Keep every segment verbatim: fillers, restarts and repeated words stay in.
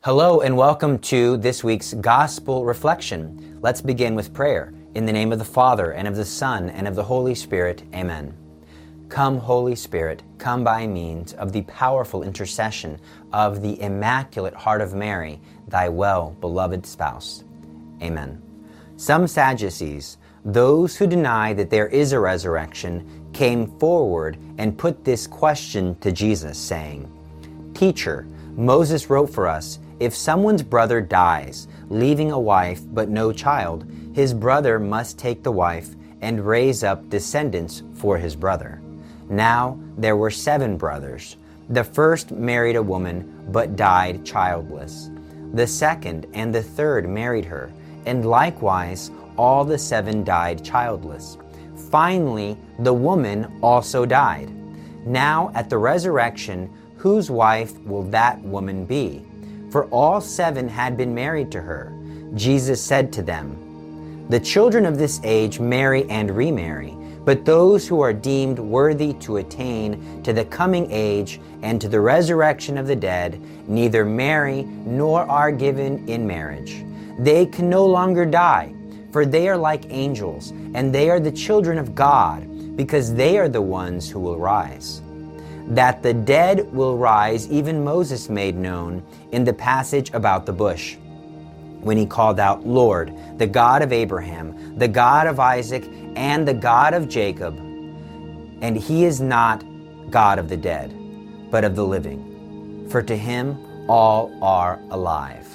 Hello and welcome to this week's Gospel Reflection. Let's begin with prayer. In the name of the Father, and of the Son, and of the Holy Spirit. Amen. Come, Holy Spirit, come by means of the powerful intercession of the Immaculate Heart of Mary, thy well-beloved spouse. Amen. Some Sadducees, those who deny that there is a resurrection, came forward and put this question to Jesus, saying, Teacher, Moses wrote for us, if someone's brother dies, leaving a wife but no child, his brother must take the wife and raise up descendants for his brother. Now there were seven brothers. The first married a woman but died childless. The second and the third married her, and likewise all the seven died childless. Finally, the woman also died. Now at the resurrection, whose wife will that woman be? For all seven had been married to her. Jesus said to them, The children of this age marry and remarry, but those who are deemed worthy to attain to the coming age and to the resurrection of the dead neither marry nor are given in marriage. They can no longer die, for they are like angels, and they are the children of God, because they are the ones who will rise. That the dead will rise, even Moses made known in the passage about the bush, when he called out, Lord, the God of Abraham, the God of Isaac, and the God of Jacob. And he is not God of the dead, but of the living, for to him all are alive.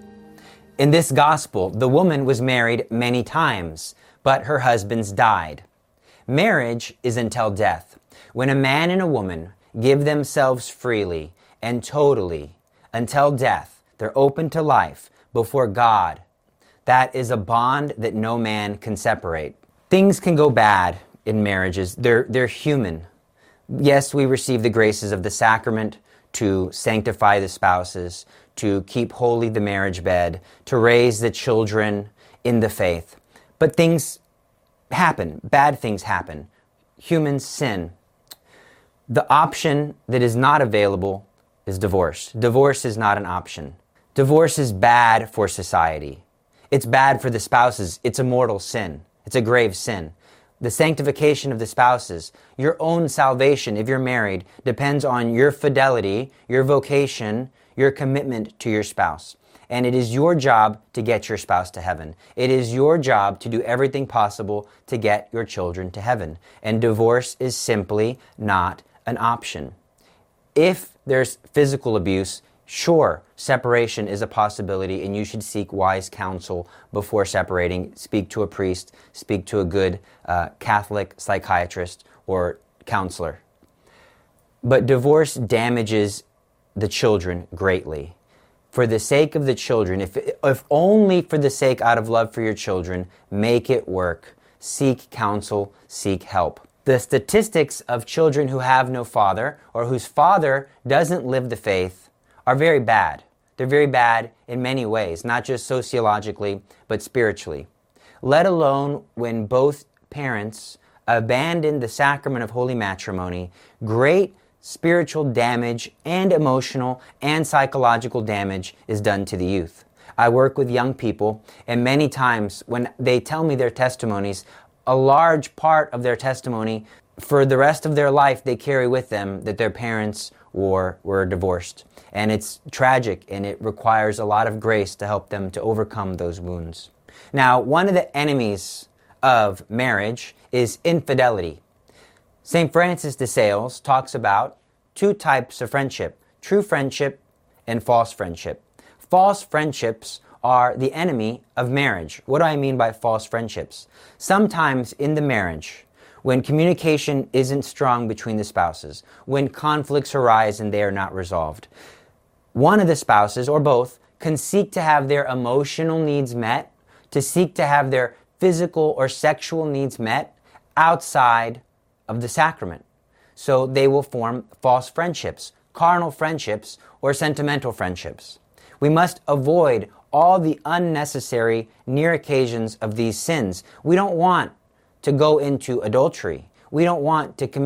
In this gospel, the woman was married many times, but her husbands died. Marriage is until death. When a man and a woman give themselves freely and totally until death, they're open to life before God. That is a bond that no man can separate. Things can go bad in marriages. They're, they're human. Yes, we receive the graces of the sacrament to sanctify the spouses, to keep holy the marriage bed, to raise the children in the faith. But things happen. Bad things happen. Humans sin. The option that is not available is divorce. Divorce is not an option. Divorce is bad for society. It's bad for the spouses. It's a mortal sin. It's a grave sin. The sanctification of the spouses, your own salvation, if you're married, depends on your fidelity, your vocation, your commitment to your spouse. And it is your job to get your spouse to heaven. It is your job to do everything possible to get your children to heaven. And divorce is simply not an option. If there's physical abuse, sure, separation is a possibility, and you should seek wise counsel before separating. Speak to a priest, speak to a good uh, Catholic psychiatrist or counselor. But divorce damages the children greatly. For the sake of the children, if, if only for the sake out of love for your children, make it work. Seek counsel, seek help. The statistics of children who have no father or whose father doesn't live the faith are very bad. They're very bad in many ways, not just sociologically, but spiritually. Let alone when both parents abandon the sacrament of holy matrimony, great spiritual damage and emotional and psychological damage is done to the youth. I work with young people, and many times when they tell me their testimonies, a large part of their testimony for the rest of their life they carry with them that their parents were, were divorced. And it's tragic, and it requires a lot of grace to help them to overcome those wounds. Now, one of the enemies of marriage is infidelity. Saint Francis de Sales talks about two types of friendship, true friendship and false friendship. False friendships are the enemy of marriage. What do I mean by false friendships? Sometimes in the marriage, when communication isn't strong between the spouses, when conflicts arise and they are not resolved, one of the spouses, or both, can seek to have their emotional needs met, to seek to have their physical or sexual needs met outside of the sacrament. So they will form false friendships, carnal friendships, or sentimental friendships. We must avoid all the unnecessary near occasions of these sins. We don't want to go into adultery. We don't want to commit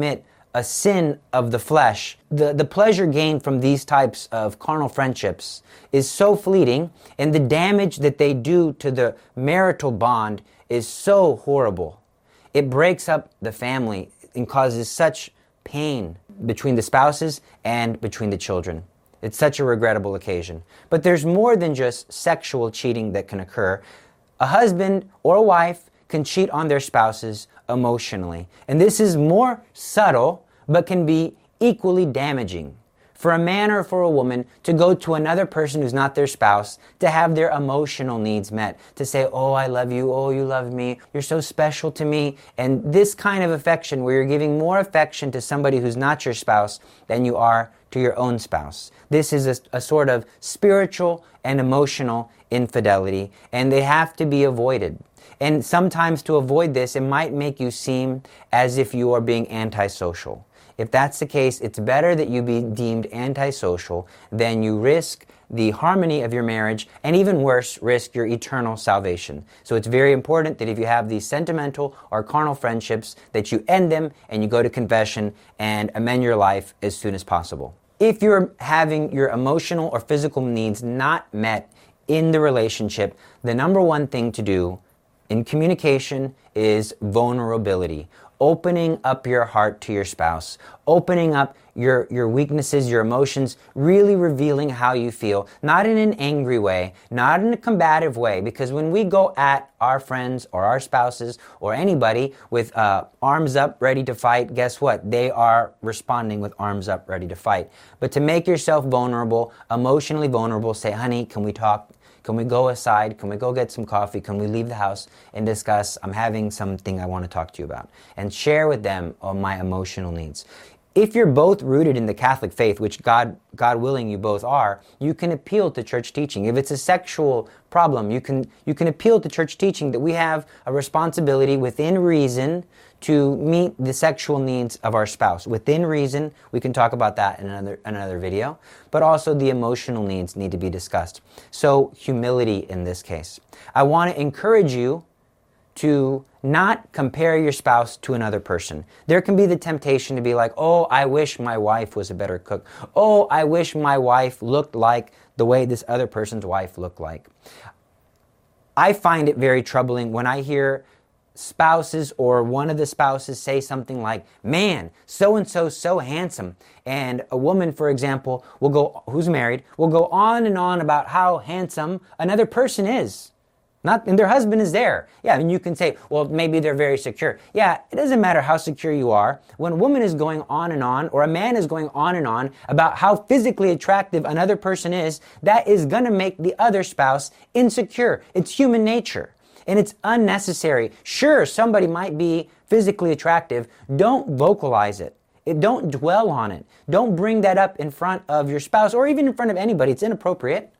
a sin of the flesh. The, the pleasure gained from these types of carnal friendships is so fleeting, and the damage that they do to the marital bond is so horrible. It breaks up the family and causes such pain between the spouses and between the children. It's such a regrettable occasion. But there's more than just sexual cheating that can occur. A husband or a wife can cheat on their spouses emotionally. And this is more subtle, but can be equally damaging. For a man or for a woman to go to another person who's not their spouse to have their emotional needs met, to say, oh, I love you, oh, you love me, you're so special to me. And this kind of affection where you're giving more affection to somebody who's not your spouse than you are to your own spouse. This is a, a sort of spiritual and emotional infidelity, and they have to be avoided. And sometimes to avoid this, it might make you seem as if you are being antisocial. If that's the case, it's better that you be deemed antisocial than you risk the harmony of your marriage, and even worse, risk your eternal salvation. So it's very important that if you have these sentimental or carnal friendships, that you end them and you go to confession and amend your life as soon as possible. If you're having your emotional or physical needs not met in the relationship, the number one thing to do in communication is vulnerability. Opening up your heart to your spouse, opening up your, your weaknesses, your emotions, really revealing how you feel, not in an angry way, not in a combative way, because when we go at our friends or our spouses or anybody with uh, arms up, ready to fight, guess what? They are responding with arms up, ready to fight. But to make yourself vulnerable, emotionally vulnerable, say, honey, can we talk? Can we go aside? Can we go get some coffee? Can we leave the house and discuss? I'm having something I want to talk to you about. And share with them on my emotional needs. If you're both rooted in the Catholic faith, which God, God willing you both are, you can appeal to church teaching. If it's a sexual problem, you can, you can appeal to church teaching that we have a responsibility within reason to meet the sexual needs of our spouse. Within reason, we can talk about that in another, another video, but also the emotional needs need to be discussed. So humility in this case. I want to encourage you to not compare your spouse to another person. There can be the temptation to be like, oh, I wish my wife was a better cook. Oh, I wish my wife looked like the way this other person's wife looked like. I find it very troubling when I hear spouses or one of the spouses say something like, man, so-and-so so handsome. And a woman, for example, will go, who's married, will go on and on about how handsome another person is. Not, and their husband is there. Yeah, and you can say, well, maybe they're very secure. Yeah, it doesn't matter how secure you are. When a woman is going on and on, or a man is going on and on about how physically attractive another person is, that is going to make the other spouse insecure. It's human nature. And it's unnecessary. Sure, somebody might be physically attractive. Don't vocalize it. It. Don't dwell on it. Don't bring that up in front of your spouse or even in front of anybody. It's inappropriate.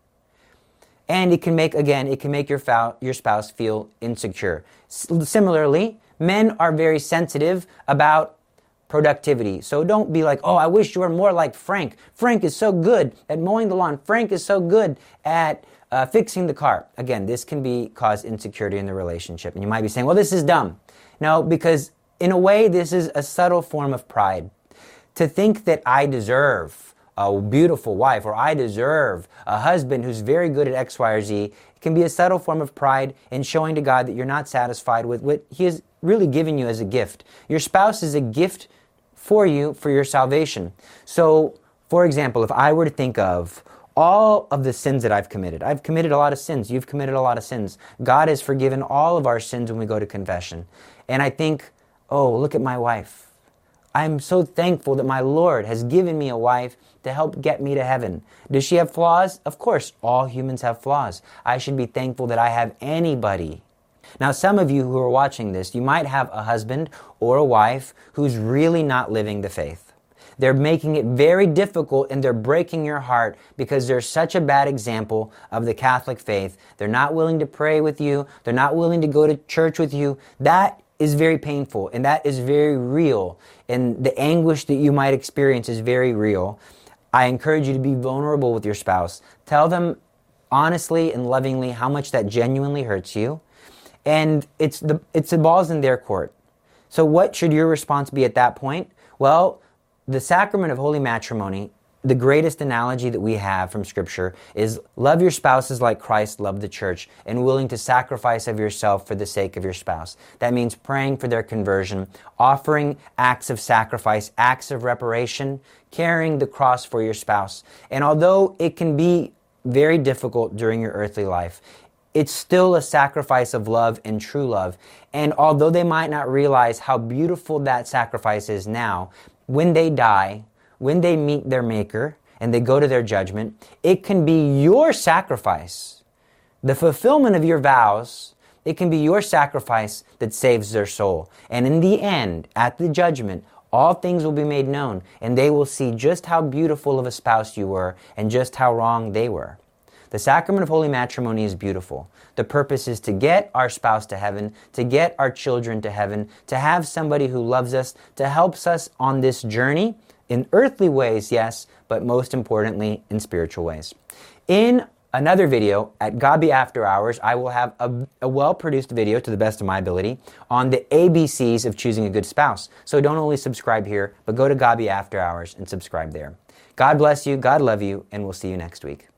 And it can make, again, it can make your, fou- your spouse feel insecure. S- similarly, men are very sensitive about productivity. So don't be like, oh, I wish you were more like Frank. Frank is so good at mowing the lawn. Frank is so good at Uh, fixing the car. Again, this can be cause insecurity in the relationship. And you might be saying, well, this is dumb. No, because in a way, this is a subtle form of pride. To think that I deserve a beautiful wife or I deserve a husband who's very good at X, Y, or Z can be a subtle form of pride in showing to God that you're not satisfied with what He has really given you as a gift. Your spouse is a gift for you for your salvation. So, for example, if I were to think of all of the sins that I've committed. I've committed a lot of sins. You've committed a lot of sins. God has forgiven all of our sins when we go to confession. And I think, oh, look at my wife. I'm so thankful that my Lord has given me a wife to help get me to heaven. Does she have flaws? Of course, all humans have flaws. I should be thankful that I have anybody. Now, some of you who are watching this, you might have a husband or a wife who's really not living the faith. They're making it very difficult and they're breaking your heart because they're such a bad example of the Catholic faith. They're not willing to pray with you. They're not willing to go to church with you. That is very painful and that is very real. And the anguish that you might experience is very real. I encourage you to be vulnerable with your spouse. Tell them honestly and lovingly how much that genuinely hurts you. And it's the, it's the ball's in their court. So what should your response be at that point? Well, the sacrament of holy matrimony, the greatest analogy that we have from Scripture is love your spouses like Christ loved the church and willing to sacrifice of yourself for the sake of your spouse. That means praying for their conversion, offering acts of sacrifice, acts of reparation, carrying the cross for your spouse. And although it can be very difficult during your earthly life, it's still a sacrifice of love and true love. And although they might not realize how beautiful that sacrifice is now, when they die, when they meet their Maker and they go to their judgment, it can be your sacrifice, the fulfillment of your vows. It can be your sacrifice that saves their soul. And in the end, at the judgment, all things will be made known, and they will see just how beautiful of a spouse you were and just how wrong they were. The sacrament of holy matrimony is beautiful. The purpose is to get our spouse to heaven, to get our children to heaven, to have somebody who loves us, to help us on this journey in earthly ways, yes, but most importantly, in spiritual ways. In another video at Gabi After Hours, I will have a, a well-produced video, to the best of my ability, on the A B Cs of choosing a good spouse. So don't only subscribe here, but go to Gabi After Hours and subscribe there. God bless you, God love you, and we'll see you next week.